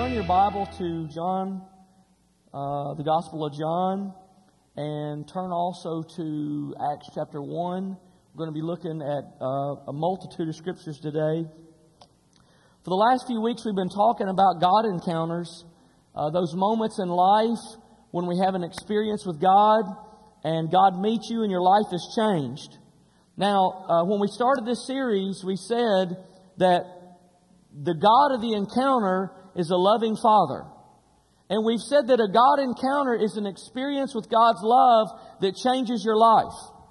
turn your Bible to John, the Gospel of John, and turn also to Acts chapter 1. We're going to be looking at a multitude of scriptures today. For the last few weeks, we've been talking about God encounters, those moments in life when we have an experience with God and God meets you and your life is changed. Now, when we started this series, we said that the God of the encounter is a loving Father. And we've said that a God encounter is an experience with God's love that changes your life.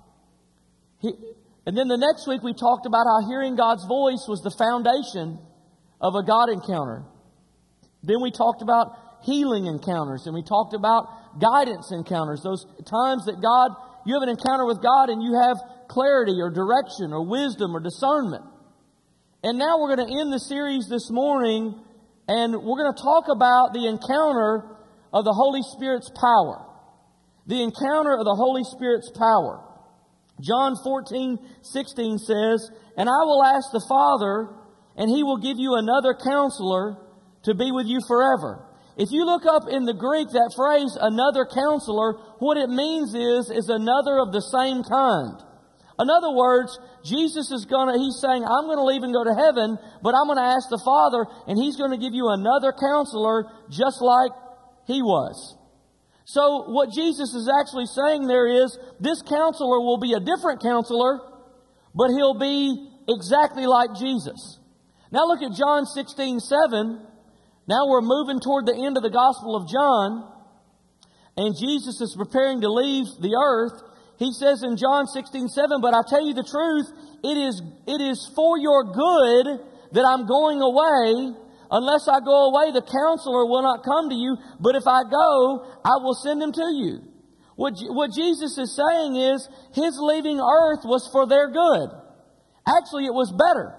And then the next week we talked about how hearing God's voice was the foundation of a God encounter. Then we talked about healing encounters, and we talked about guidance encounters, those times that you have an encounter with God and you have clarity or direction or wisdom or discernment. And now we're going to end the series this morning, and we're going to talk about the encounter of the Holy Spirit's power. The encounter of the Holy Spirit's power. John 14:16 says, "And I will ask the Father, and He will give you another counselor to be with you forever." If you look up in the Greek that phrase, another counselor, what it means is another of the same kind. In other words, Jesus he's saying, I'm going to leave and go to heaven, but I'm going to ask the Father, and He's going to give you another counselor just like He was. So what Jesus is actually saying there is, this counselor will be a different counselor, but He'll be exactly like Jesus. Now look at John 16:7. Now we're moving toward the end of the Gospel of John, and Jesus is preparing to leave the earth. He says in John 16:7, "But I tell you the truth, it is for your good that I'm going away. Unless I go away, the counselor will not come to you. But if I go, I will send him to you." What Jesus is saying is, His leaving earth was for their good. Actually, it was better.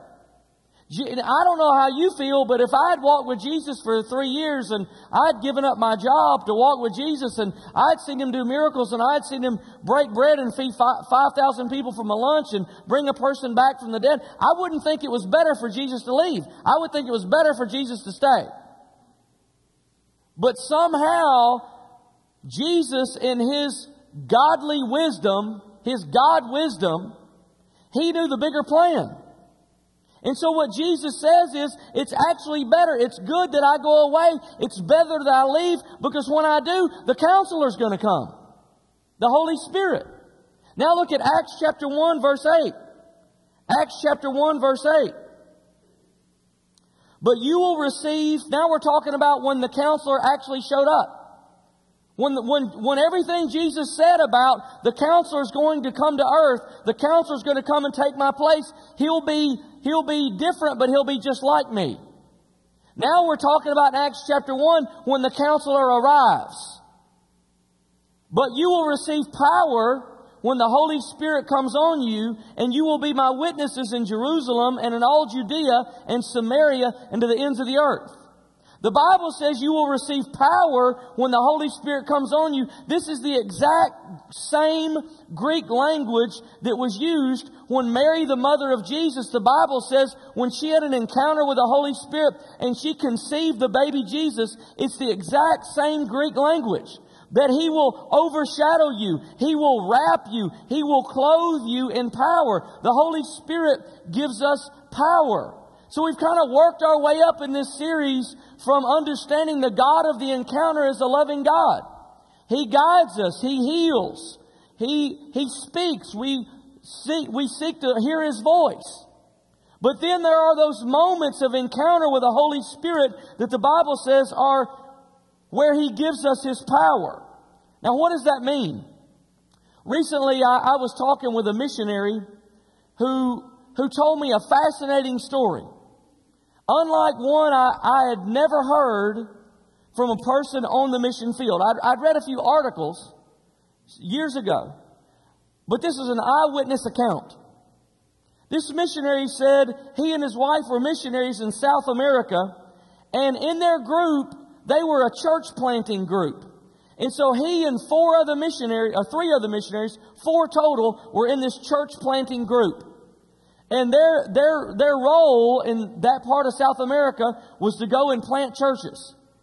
I don't know how you feel, but if I had walked with Jesus for 3 years and I'd given up my job to walk with Jesus and I'd seen Him do miracles and I'd seen Him break bread and feed 5,000 people from a lunch and bring a person back from the dead, I wouldn't think it was better for Jesus to leave. I would think it was better for Jesus to stay. But somehow, Jesus in His godly wisdom, His God wisdom, He knew the bigger plan. And so what Jesus says is, it's actually better. It's good that I go away. It's better that I leave, because when I do, the counselor's going to come. The Holy Spirit. Now look at Acts chapter 1 verse 8. Acts chapter 1 verse 8. "But you will receive," now we're talking about when the counselor actually showed up. When everything Jesus said about the counselor's going to come to earth, the counselor's going to come and take my place, He'll be different, but He'll be just like me. Now we're talking about Acts chapter 1 when the counselor arrives. "But you will receive power when the Holy Spirit comes on you, and you will be my witnesses in Jerusalem and in all Judea and Samaria and to the ends of the earth." The Bible says you will receive power when the Holy Spirit comes on you. This is the exact same Greek language that was used when Mary, the mother of Jesus, the Bible says, when she had an encounter with the Holy Spirit and she conceived the baby Jesus, it's the exact same Greek language. That He will overshadow you. He will wrap you. He will clothe you in power. The Holy Spirit gives us power. So we've kind of worked our way up in this series from understanding the God of the encounter as a loving God. He guides us. He heals. He speaks. We seek to hear His voice. But then there are those moments of encounter with the Holy Spirit that the Bible says are where He gives us His power. Now what does that mean? Recently I was talking with a missionary who told me a fascinating story. Unlike one I had never heard from a person on the mission field. I'd read a few articles years ago, but this is an eyewitness account. This missionary said he and his wife were missionaries in South America, and in their group, they were a church planting group. And so he and three other missionaries, 4 total, were in this church planting group. And their role in that part of South America was to go and plant churches.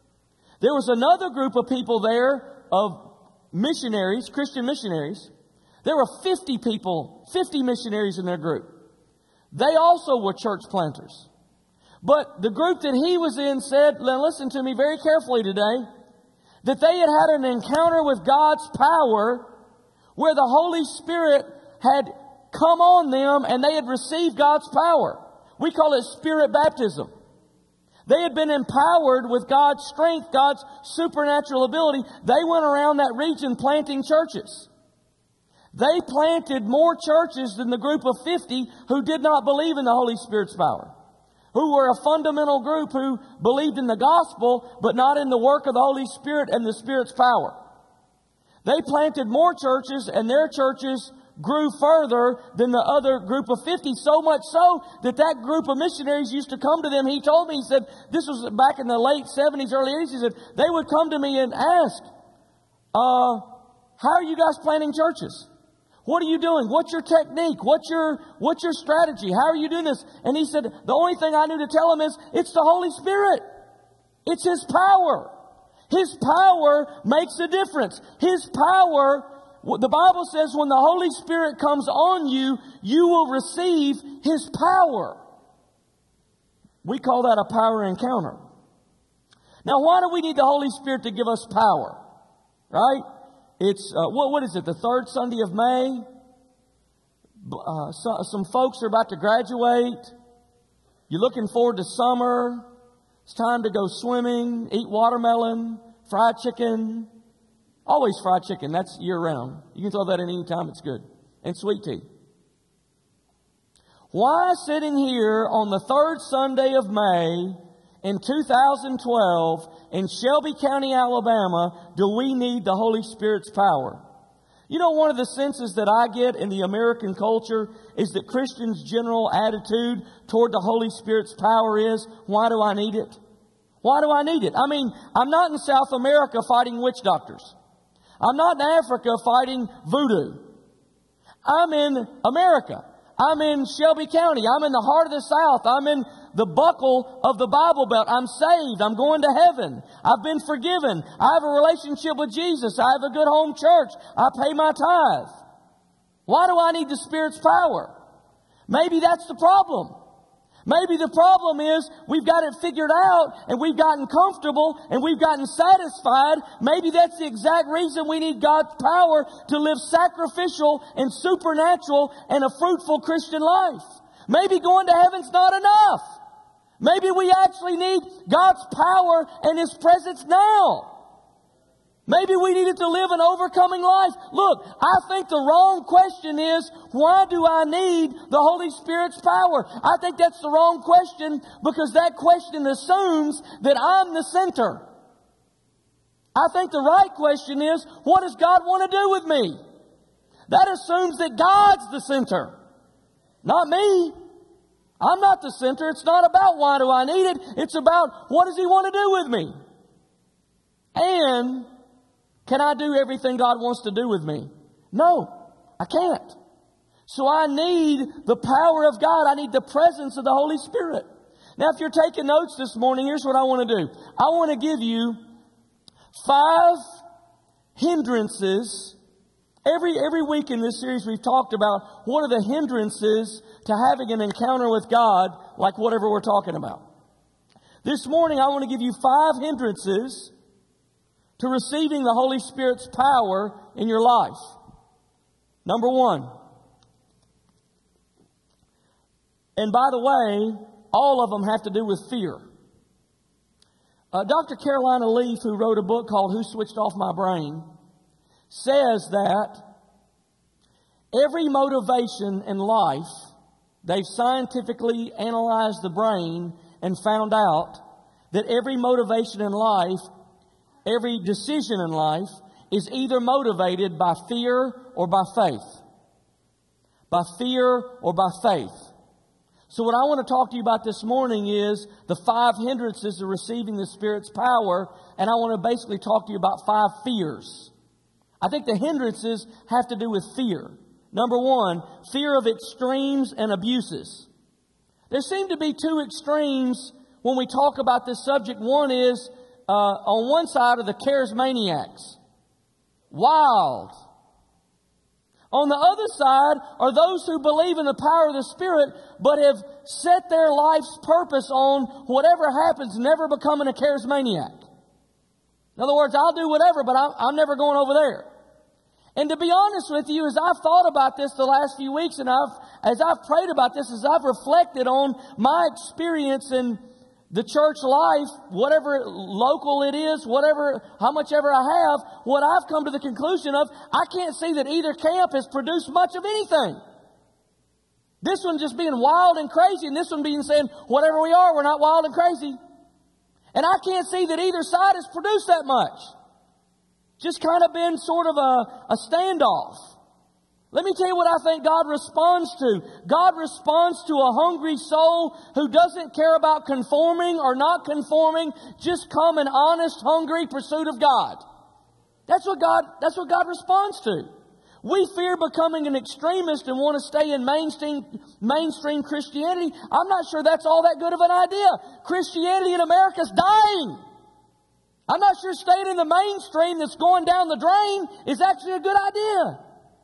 There was another group of people there of missionaries, Christian missionaries. There were 50 people, 50 missionaries in their group. They also were church planters. But the group that he was in said, now listen to me very carefully today, that they had had an encounter with God's power where the Holy Spirit had come on them and they had received God's power. We call it spirit baptism. They had been empowered with God's strength, God's supernatural ability. They went around that region planting churches. They planted more churches than the group of 50 who did not believe in the Holy Spirit's power, who were a fundamental group who believed in the gospel, but not in the work of the Holy Spirit and the Spirit's power. They planted more churches, and their churches grew further than the other group of 50, so much so that that group of missionaries used to come to them. He told me, he said, this was back in the late 70s, early 80s, he said, they would come to me and ask, how are you guys planting churches? What are you doing? What's your technique? What's your strategy? How are you doing this? And he said, the only thing I knew to tell him is, it's the Holy Spirit. It's His power. His power makes a difference. His power, the Bible says when the Holy Spirit comes on you, you will receive His power. We call that a power encounter. Now, why do we need the Holy Spirit to give us power? Right? It's, what is it, the third Sunday of May? Some folks are about to graduate. You're looking forward to summer. It's time to go swimming, eat watermelon, fried chicken. Always fried chicken. That's year round. You can throw that in any time. It's good. And sweet tea. Why sitting here on the third Sunday of May in 2012 in Shelby County, Alabama, do we need the Holy Spirit's power? You know, one of the senses that I get in the American culture is that Christians' general attitude toward the Holy Spirit's power is, why do I need it? Why do I need it? I mean, I'm not in South America fighting witch doctors. I'm not in Africa fighting voodoo. I'm in America. I'm in Shelby County. I'm in the heart of the South. I'm in the buckle of the Bible Belt. I'm saved. I'm going to heaven. I've been forgiven. I have a relationship with Jesus. I have a good home church. I pay my tithe. Why do I need the Spirit's power? Maybe that's the problem. Maybe the problem is we've got it figured out and we've gotten comfortable and we've gotten satisfied. Maybe that's the exact reason we need God's power to live sacrificial and supernatural and a fruitful Christian life. Maybe going to heaven's not enough. Maybe we actually need God's power and His presence now. Maybe we needed to live an overcoming life. Look, I think the wrong question is, why do I need the Holy Spirit's power? I think that's the wrong question because that question assumes that I'm the center. I think the right question is, what does God want to do with me? That assumes that God's the center, not me. I'm not the center. It's not about why do I need it. It's about what does He want to do with me? And can I do everything God wants to do with me? No, I can't. So I need the power of God. I need the presence of the Holy Spirit. Now, if you're taking notes this morning, here's what I want to do. I want to give you 5 hindrances. Every week in this series, we've talked about what are the hindrances to having an encounter with God, like whatever we're talking about. This morning, I want to give you 5 hindrances to receiving the Holy Spirit's power in your life. Number 1. And by the way, all of them have to do with fear. Dr. Carolina Leaf, who wrote a book called Who Switched Off My Brain, says that every motivation in life, they've scientifically analyzed the brain and found out that every motivation in life, every decision in life is either motivated by fear or by faith. By fear or by faith. So what I want to talk to you about this morning is the 5 hindrances to receiving the Spirit's power, and I want to basically talk to you about 5 fears. I think the hindrances have to do with fear. Number 1, fear of extremes and abuses. There seem to be 2 extremes when we talk about this subject. One is on one side are the charismaniacs. Wild. On the other side are those who believe in the power of the Spirit, but have set their life's purpose on whatever happens, never becoming a charismaniac. In other words, I'll do whatever, but I'm never going over there. And to be honest with you, as I've thought about this the last few weeks, and as I've prayed about this, as I've reflected on my experience in the church life, whatever local it is, how much ever I have, what I've come to the conclusion of, I can't see that either camp has produced much of anything. This one just being wild and crazy, and this one being saying, whatever we are, we're not wild and crazy. And I can't see that either side has produced that much. Just kind of been sort of a standoff. Let me tell you what I think God responds to. God responds to a hungry soul who doesn't care about conforming or not conforming, just come in honest, hungry pursuit of God. That's what God responds to. We fear becoming an extremist and want to stay in mainstream Christianity. I'm not sure that's all that good of an idea. Christianity in America is dying. I'm not sure staying in the mainstream that's going down the drain is actually a good idea.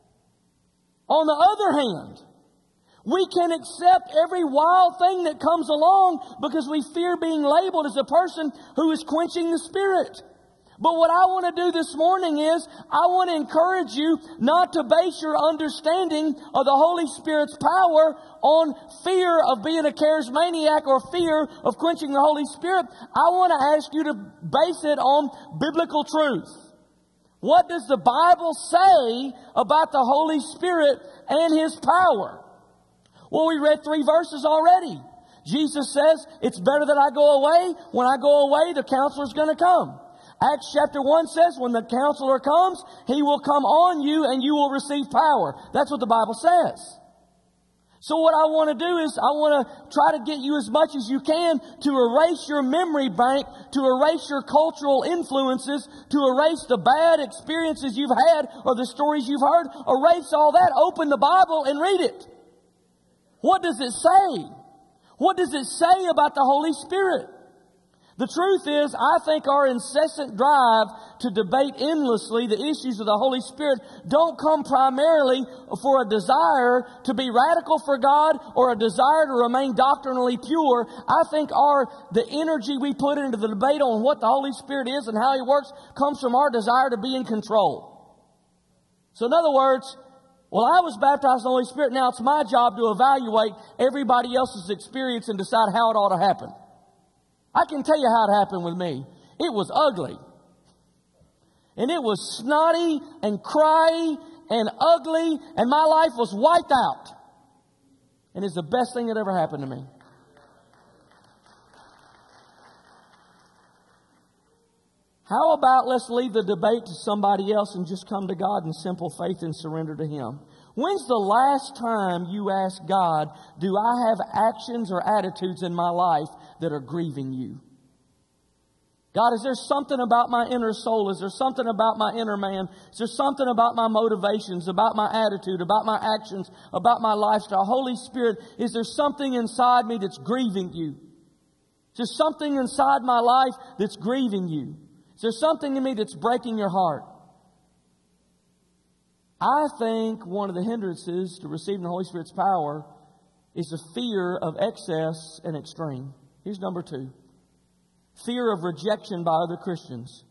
On the other hand, we can accept every wild thing that comes along because we fear being labeled as a person who is quenching the Spirit. But what I want to do this morning is I want to encourage you not to base your understanding of the Holy Spirit's power on fear of being a charismaniac or fear of quenching the Holy Spirit. I want to ask you to base it on biblical truth. What does the Bible say about the Holy Spirit and His power? Well, we read 3 verses already. Jesus says, it's better that I go away. When I go away, the counselor's going to come. Acts chapter 1 says, when the counselor comes, He will come on you and you will receive power. That's what the Bible says. So what I want to do is I want to try to get you as much as you can to erase your memory bank, to erase your cultural influences, to erase the bad experiences you've had or the stories you've heard. Erase all that. Open the Bible and read it. What does it say? What does it say about the Holy Spirit? The truth is, I think our incessant drive to debate endlessly the issues of the Holy Spirit don't come primarily for a desire to be radical for God or a desire to remain doctrinally pure. I think the energy we put into the debate on what the Holy Spirit is and how He works comes from our desire to be in control. So in other words, well, I was baptized in the Holy Spirit. Now it's my job to evaluate everybody else's experience and decide how it ought to happen. I can tell you how it happened with me. It was ugly. And it was snotty and cryy and ugly, and my life was wiped out. And it's the best thing that ever happened to me. How about let's leave the debate to somebody else and just come to God in simple faith and surrender to Him? When's the last time you asked God, do I have actions or attitudes in my life that are grieving you? God, is there something about my inner soul? Is there something about my inner man? Is there something about my motivations, about my attitude, about my actions, about my lifestyle? Holy Spirit, is there something inside me that's grieving you? Is there something inside my life that's grieving you? Is there something in me that's breaking your heart? I think one of the hindrances to receiving the Holy Spirit's power is the fear of excess and extreme. Here's number 2. Fear of rejection by other Christians.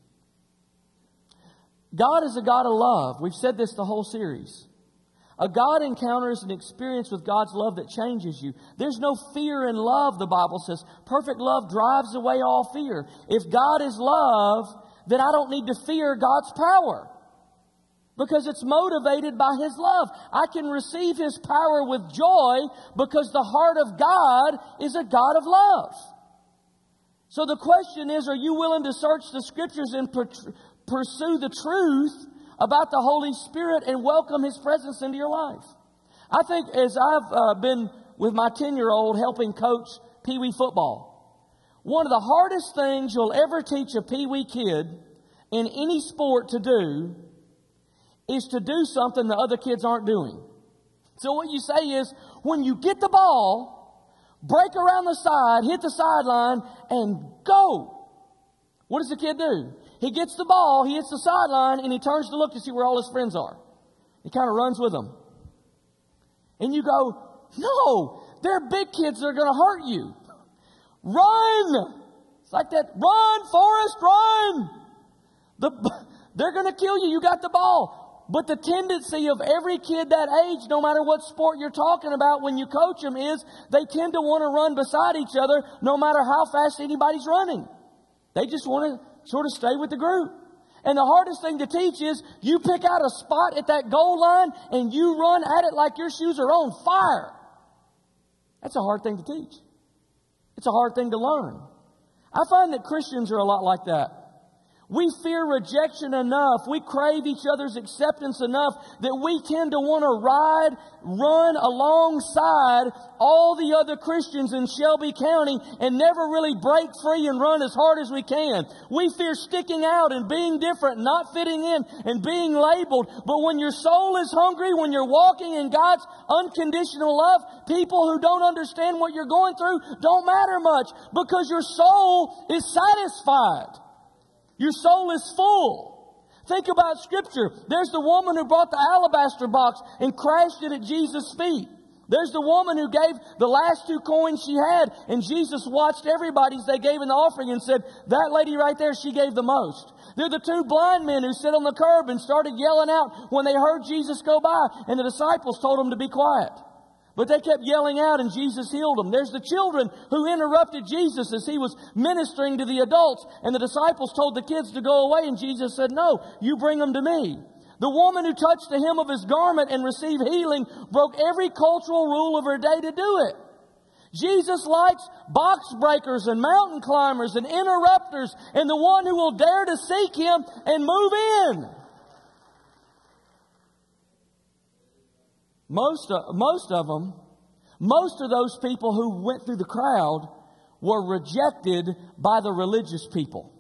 God is a God of love. We've said this the whole series. A God encounter is an experience with God's love that changes you. There's no fear in love, the Bible says. Perfect love drives away all fear. If God is love, then I don't need to fear God's power, because it's motivated by His love. I can receive His power with joy because the heart of God is a God of love. So the question is, are you willing to search the Scriptures and pursue the truth about the Holy Spirit and welcome His presence into your life? I think as I've been with my 10-year-old helping coach Pee Wee football, one of the hardest things you'll ever teach a Pee Wee kid in any sport to do is to do something the other kids aren't doing. So what you say is, when you get the ball, break around the side, hit the sideline, and go. What does the kid do? He gets the ball, he hits the sideline, and he turns to look to see where all his friends are. He kind of runs with them. And you go, no, they're big kids that are going to hurt you. Run! It's like that. Run, Forrest, run! They're going to kill you. You got the ball. But the tendency of every kid that age, no matter what sport you're talking about when you coach them, is they tend to want to run beside each other no matter how fast anybody's running. They just want to sort of stay with the group. And the hardest thing to teach is you pick out a spot at that goal line and you run at it like your shoes are on fire. That's a hard thing to teach. It's a hard thing to learn. I find that Christians are a lot like that. We fear rejection enough, we crave each other's acceptance enough that we tend to want to run alongside all the other Christians in Shelby County and never really break free and run as hard as we can. We fear sticking out and being different, not fitting in and being labeled. But when your soul is hungry, when you're walking in God's unconditional love, people who don't understand what you're going through don't matter much because your soul is satisfied. Your soul is full. Think about Scripture. There's the woman who brought the alabaster box and crashed it at Jesus' feet. There's the woman who gave the last 2 coins she had, and Jesus watched everybody as they gave in the offering and said, that lady right there, she gave the most. They're the 2 blind men who sit on the curb and started yelling out when they heard Jesus go by, and the disciples told them to be quiet. But they kept yelling out and Jesus healed them. There's the children who interrupted Jesus as he was ministering to the adults. And the disciples told the kids to go away and Jesus said, no, you bring them to me. The woman who touched the hem of his garment and received healing broke every cultural rule of her day to do it. Jesus likes box breakers and mountain climbers and interrupters and the one who will dare to seek him and move in. Most of those people who went through the crowd were rejected by the religious people.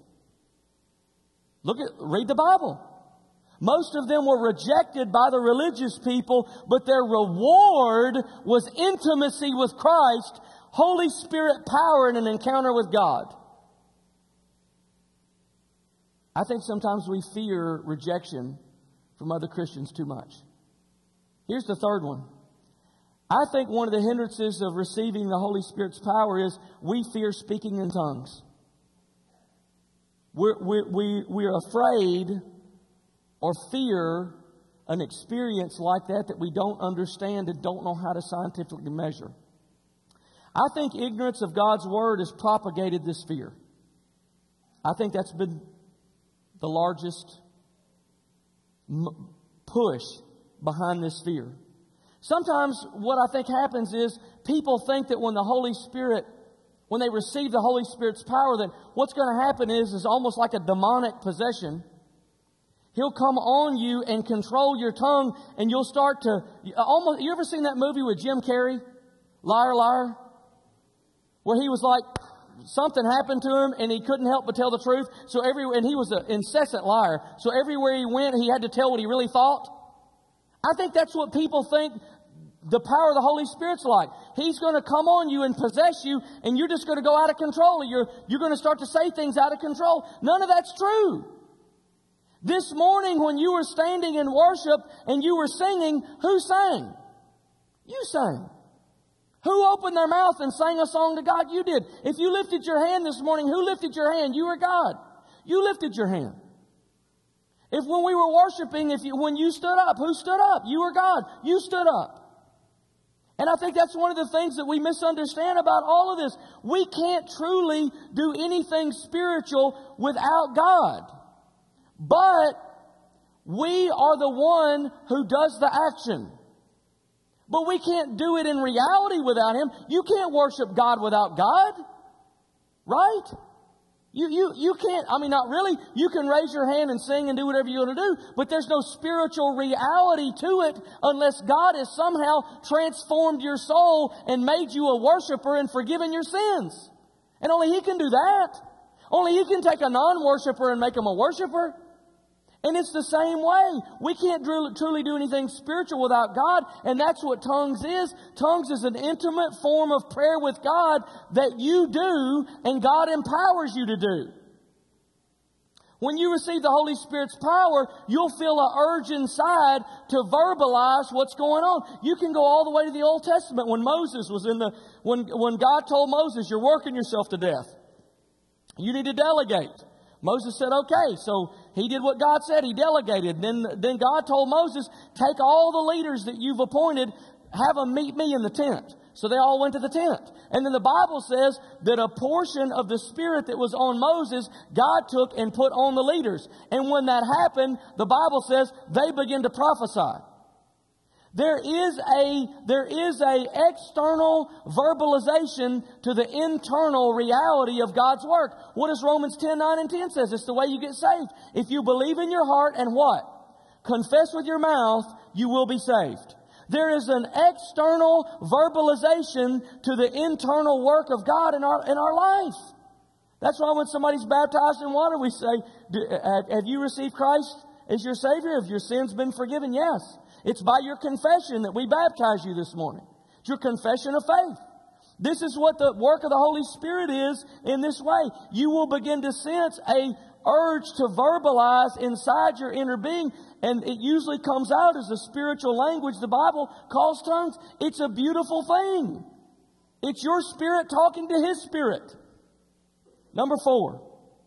Read the Bible. Most of them were rejected by the religious people, but their reward was intimacy with Christ, Holy Spirit power, and an encounter with God. I think sometimes we fear rejection from other Christians too much. Here's the third one. I think one of the hindrances of receiving the Holy Spirit's power is we fear speaking in tongues. We're afraid or fear an experience like that we don't understand and don't know how to scientifically measure. I think ignorance of God's Word has propagated this fear. I think that's been the largest push behind this fear. Sometimes what I think happens is people think that when they receive the Holy Spirit's power, that what's going to happen is almost like a demonic possession. He'll come on you and control your tongue, and you'll start to you ever seen that movie with Jim Carrey, Liar, Liar? Where he was like, something happened to him and he couldn't help but tell the truth. And he was an incessant liar. So everywhere he went, he had to tell what he really thought. I think that's what people think the power of the Holy Spirit's like. He's going to come on you and possess you, and you're just going to go out of control. You're going to start to say things out of control. None of that's true. This morning when you were standing in worship and you were singing, who sang? You sang. Who opened their mouth and sang a song to God? You did. If you lifted your hand this morning, who lifted your hand? You or God? You lifted your hand. If when we were worshiping, when you stood up, who stood up? You or God? You stood up. And I think that's one of the things that we misunderstand about all of this. We can't truly do anything spiritual without God. But we are the one who does the action. But we can't do it in reality without Him. You can't worship God without God. Right? You can't, not really. You can raise your hand and sing and do whatever you want to do, but there's no spiritual reality to it unless God has somehow transformed your soul and made you a worshiper and forgiven your sins. And only He can do that. Only He can take a non-worshiper and make him a worshiper. And it's the same way. We can't truly do anything spiritual without God, and that's what tongues is. Tongues is an intimate form of prayer with God that you do, and God empowers you to do. When you receive the Holy Spirit's power, you'll feel an urge inside to verbalize what's going on. You can go all the way to the Old Testament when Moses was when God told Moses, you're working yourself to death. You need to delegate. Moses said, okay. So he did what God said. He delegated. Then God told Moses, take all the leaders that you've appointed, have them meet me in the tent. So they all went to the tent. And then the Bible says that a portion of the Spirit that was on Moses, God took and put on the leaders. And when that happened, the Bible says they began to prophesy. There is a external verbalization to the internal reality of God's work. What does Romans 10:9 and 10 says? It's the way you get saved. If you believe in your heart and what? Confess with your mouth, you will be saved. There is an external verbalization to the internal work of God in our life. That's why when somebody's baptized in water, we say, have you received Christ as your Savior? Have your sins been forgiven? Yes. It's by your confession that we baptize you this morning. It's your confession of faith. This is what the work of the Holy Spirit is in this way. You will begin to sense a urge to verbalize inside your inner being, and it usually comes out as a spiritual language the Bible calls tongues. It's a beautiful thing. It's your spirit talking to His Spirit. Number 4.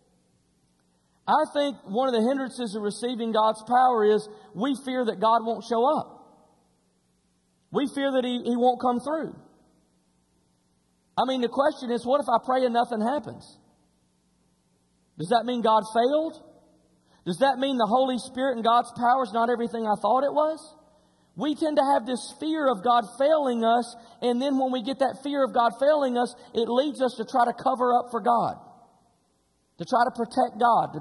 I think one of the hindrances of receiving God's power is we fear that God won't show up. We fear that He won't come through. I mean, the question is, what if I pray and nothing happens? Does that mean God failed? Does that mean the Holy Spirit and God's power is not everything I thought it was? We tend to have this fear of God failing us, and then when we get that fear of God failing us, it leads us to try to cover up for God, to try to protect God,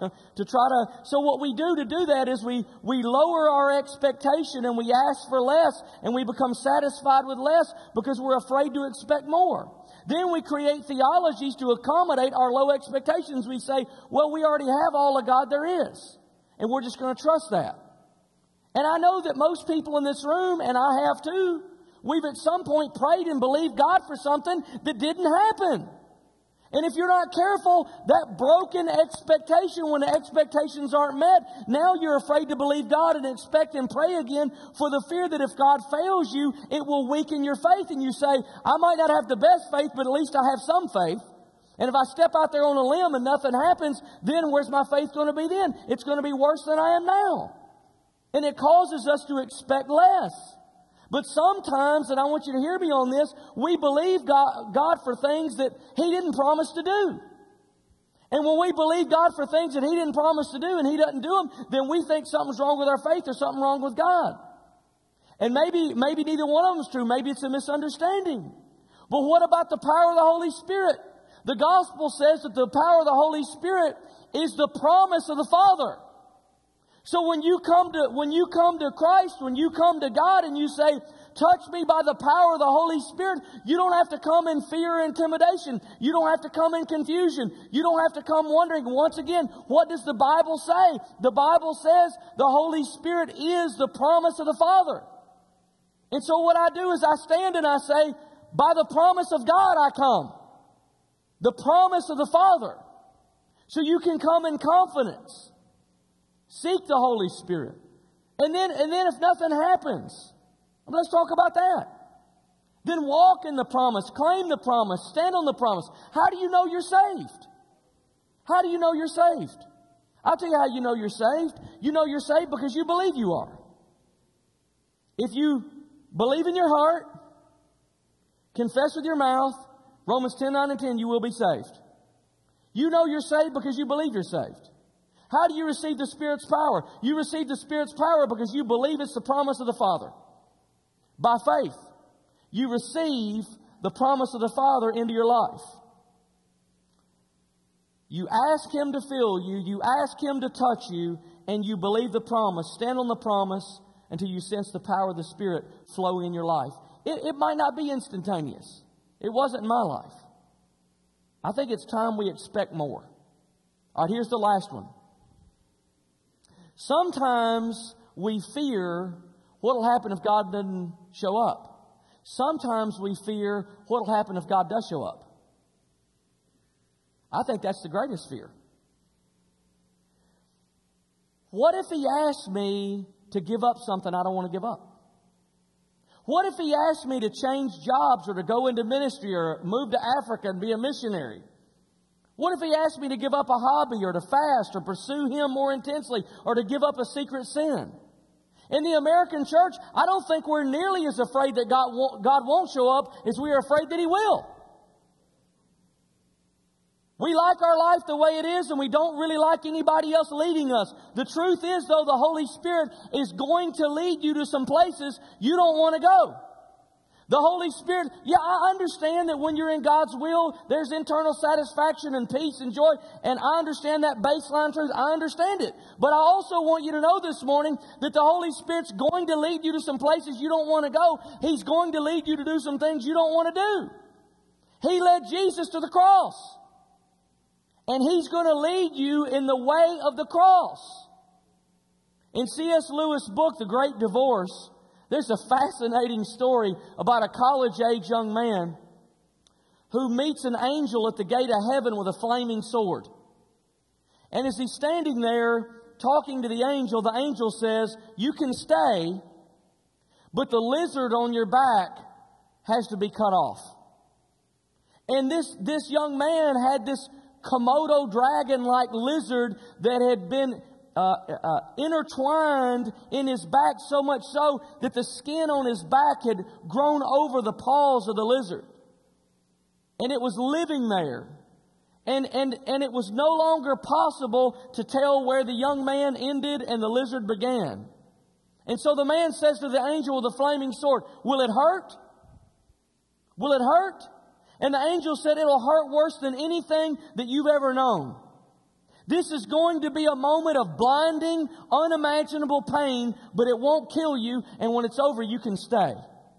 so what we do to do that is we lower our expectation and we ask for less, and we become satisfied with less because we're afraid to expect more. Then we create theologies to accommodate our low expectations. We say, well, we already have all of God there is, and we're just going to trust that. And I know that most people in this room, and I have too, we've at some point prayed and believed God for something that didn't happen. And if you're not careful, that broken expectation, when the expectations aren't met, now you're afraid to believe God and expect and pray again for the fear that if God fails you, it will weaken your faith. And you say, I might not have the best faith, but at least I have some faith. And if I step out there on a limb and nothing happens, then where's my faith going to be then? It's going to be worse than I am now. And it causes us to expect less. But sometimes, and I want you to hear me on this, we believe God for things that He didn't promise to do. And when we believe God for things that He didn't promise to do and He doesn't do them, then we think something's wrong with our faith or something wrong with God. And maybe neither one of them is true. Maybe it's a misunderstanding. But what about the power of the Holy Spirit? The gospel says that the power of the Holy Spirit is the promise of the Father. So when you come to Christ, when you come to God and you say, touch me by the power of the Holy Spirit, you don't have to come in fear or intimidation. You don't have to come in confusion. You don't have to come wondering. Once again, what does the Bible say? The Bible says the Holy Spirit is the promise of the Father. And so what I do is I stand and I say, by the promise of God I come. The promise of the Father. So you can come in confidence. Seek the Holy Spirit. And then if nothing happens, let's talk about that. Then walk in the promise, claim the promise, stand on the promise. How do you know you're saved? How do you know you're saved? I'll tell you how you know you're saved. You know you're saved because you believe you are. If you believe in your heart, confess with your mouth, Romans 10:9 and 10, you will be saved. You know you're saved because you believe you're saved. How do you receive the Spirit's power? You receive the Spirit's power because you believe it's the promise of the Father. By faith, you receive the promise of the Father into your life. You ask Him to fill you, you ask Him to touch you, and you believe the promise. Stand on the promise until you sense the power of the Spirit flowing in your life. It might not be instantaneous. It wasn't in my life. I think it's time we expect more. All right, here's the last one. Sometimes we fear what will happen if God doesn't show up. Sometimes we fear what will happen if God does show up. I think that's the greatest fear. What if He asked me to give up something I don't want to give up? What if He asked me to change jobs or to go into ministry or move to Africa and be a missionary? What if He asked me to give up a hobby or to fast or pursue Him more intensely or to give up a secret sin? In the American church, I don't think we're nearly as afraid that God won't show up as we are afraid that He will. We like our life the way it is, and we don't really like anybody else leading us. The truth is, though, the Holy Spirit is going to lead you to some places you don't want to go. The Holy Spirit, I understand that when you're in God's will, there's internal satisfaction and peace and joy, and I understand that baseline truth. I understand it. But I also want you to know this morning that the Holy Spirit's going to lead you to some places you don't want to go. He's going to lead you to do some things you don't want to do. He led Jesus to the cross. And He's going to lead you in the way of the cross. In C.S. Lewis' book, The Great Divorce, there's a fascinating story about a college-age young man who meets an angel at the gate of heaven with a flaming sword. And as he's standing there talking to the angel says, "You can stay, but the lizard on your back has to be cut off." And this young man had this Komodo dragon-like lizard that had been intertwined in his back, so much so that the skin on his back had grown over the paws of the lizard. And it was living there. And it was no longer possible to tell where the young man ended and the lizard began. And so the man says to the angel with the flaming sword, "Will it hurt? Will it hurt?" And the angel said, "It'll hurt worse than anything that you've ever known. This is going to be a moment of blinding, unimaginable pain, but it won't kill you, and when it's over, you can stay."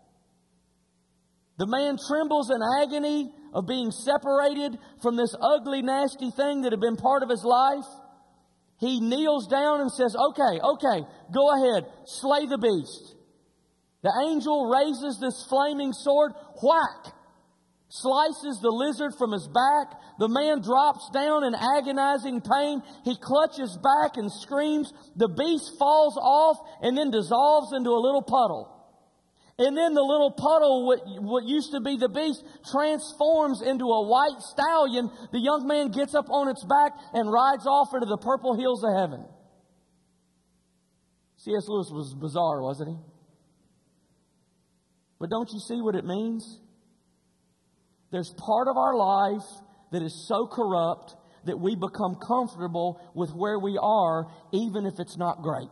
The man trembles in agony of being separated from this ugly, nasty thing that had been part of his life. He kneels down and says, okay, go ahead, slay the beast." The angel raises this flaming sword, whack, slices the lizard from his back. The man drops down in agonizing pain. He clutches back and screams. The beast falls off and then dissolves into a little puddle. And then the little puddle, what used to be the beast, transforms into a white stallion. The young man gets up on its back and rides off into the purple hills of heaven. C.S. Lewis was bizarre, wasn't he? But don't you see what it means? There's part of our life that is so corrupt that we become comfortable with where we are, even if it's not great.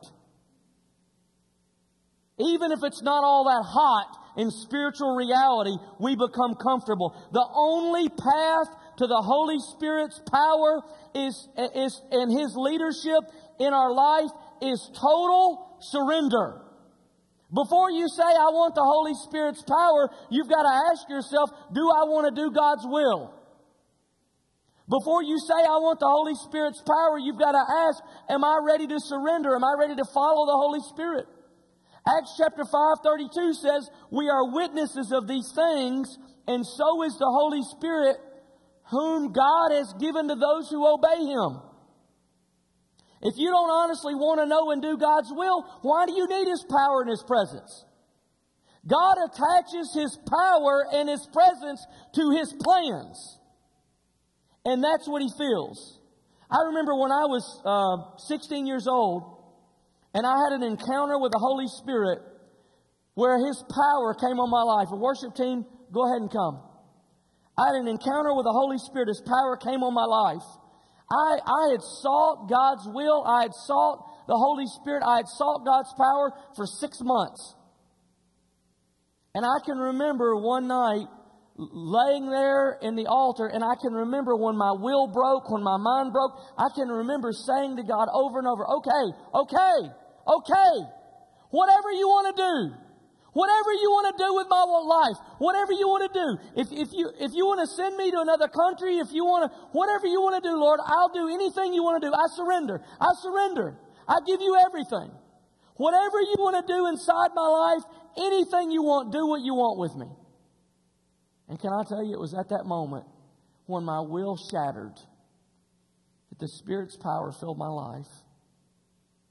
Even if it's not all that hot in spiritual reality, we become comfortable. The only path to the Holy Spirit's power is and His leadership in our life is total surrender. Before you say, "I want the Holy Spirit's power," you've got to ask yourself, do I want to do God's will? Before you say, "I want the Holy Spirit's power," you've got to ask, am I ready to surrender? Am I ready to follow the Holy Spirit? Acts chapter 5:32 says, "We are witnesses of these things, and so is the Holy Spirit, whom God has given to those who obey Him." If you don't honestly want to know and do God's will, why do you need His power and His presence? God attaches His power and His presence to His plans. And that's what He feels. I remember when I was 16 years old, and I had an encounter with the Holy Spirit where His power came on my life. A worship team, go ahead and come. I had an encounter with the Holy Spirit. His power came on my life. I had sought God's will. I had sought the Holy Spirit. I had sought God's power for 6 months. And I can remember one night laying there in the altar, and I can remember when my will broke, when my mind broke, I can remember saying to God over and over, okay, whatever you want to do. Whatever you want to do with my life, whatever you want to do. If you want to send me to another country, whatever you want to do, Lord, I'll do anything you want to do. I surrender. I give you everything. Whatever you want to do inside my life, anything you want, do what you want with me. And can I tell you, it was at that moment when my will shattered that the Spirit's power filled my life.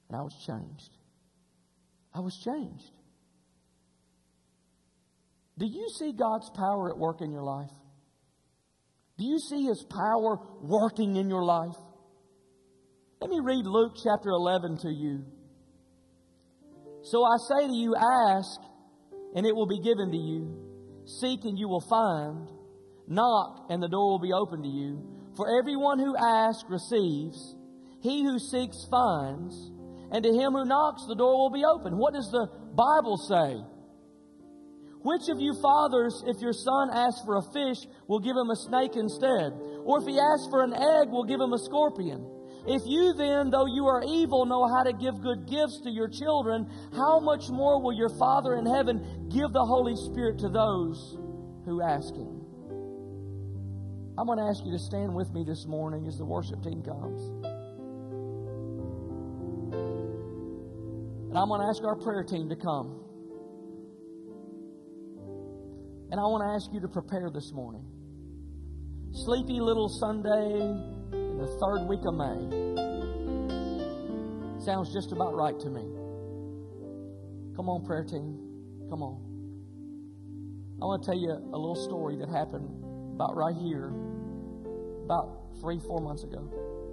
And I was changed. I was changed. Do you see God's power at work in your life? Do you see His power working in your life? Let me read Luke chapter 11 to you. So I say to you, ask, and it will be given to you. Seek, and you will find. Knock, and the door will be opened to you. For everyone who asks receives. He who seeks finds. And to him who knocks, the door will be opened. What does the Bible say? Which of you fathers, if your son asks for a fish, will give him a snake instead? Or if he asks for an egg, will give him a scorpion? If you then, though you are evil, know how to give good gifts to your children, how much more will your Father in heaven give the Holy Spirit to those who ask Him? I'm going to ask you to stand with me this morning as the worship team comes. And I'm going to ask our prayer team to come. And I want to ask you to prepare this morning. Sleepy little Sunday in the 3rd week of May. Sounds just about right to me. Come on, prayer team. Come on. I want to tell you a little story that happened about right here, about 3-4 months ago.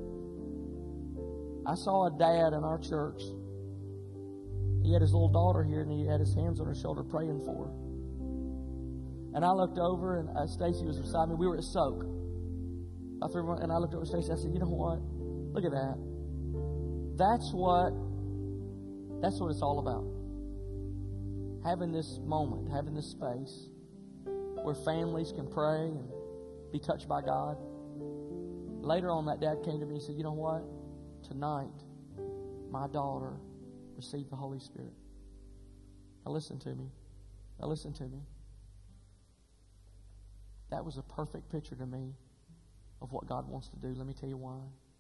I saw a dad in our church. He had his little daughter here, and he had his hands on her shoulder praying for her. And I looked over, and Stacy was beside me. We were at Soak. And I looked over at Stacy. I said, you know what? Look at that. That's what it's all about. Having this moment, having this space where families can pray and be touched by God. Later on, that dad came to me and said, you know what? Tonight, my daughter received the Holy Spirit. Now listen to me. Now listen to me. That was a perfect picture to me of what God wants to do. Let me tell you why.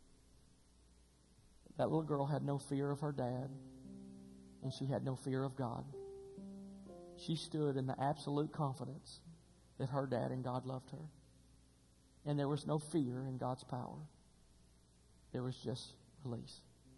That little girl had no fear of her dad, and she had no fear of God. She stood in the absolute confidence that her dad and God loved her. And there was no fear in God's power. There was just release.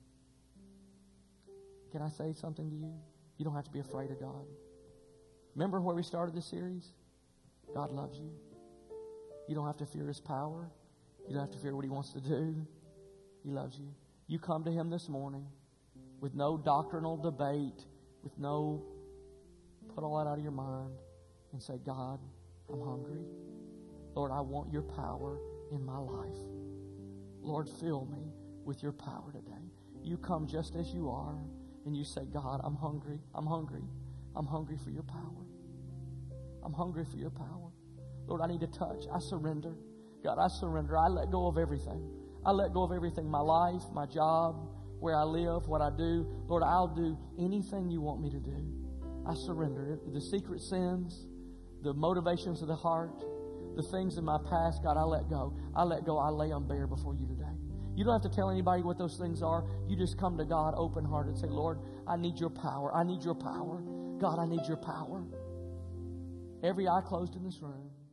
Can I say something to you? You don't have to be afraid of God. Remember where we started this series? God loves you. You don't have to fear His power. You don't have to fear what He wants to do. He loves you. You come to Him this morning with no doctrinal debate, with no put all that out of your mind, and say, God, I'm hungry. Lord, I want your power in my life. Lord, fill me with your power today. You come just as you are, and you say, God, I'm hungry. I'm hungry. I'm hungry for your power. I'm hungry for your power. Lord, I need to touch. I surrender. God, I surrender. I let go of everything. I let go of everything. My life, my job, where I live, what I do. Lord, I'll do anything you want me to do. I surrender. The secret sins, the motivations of the heart, the things in my past, God, I let go. I let go. I lay them bare before you today. You don't have to tell anybody what those things are. You just come to God open-hearted and say, Lord, I need your power. I need your power. God, I need your power. Every eye closed in this room.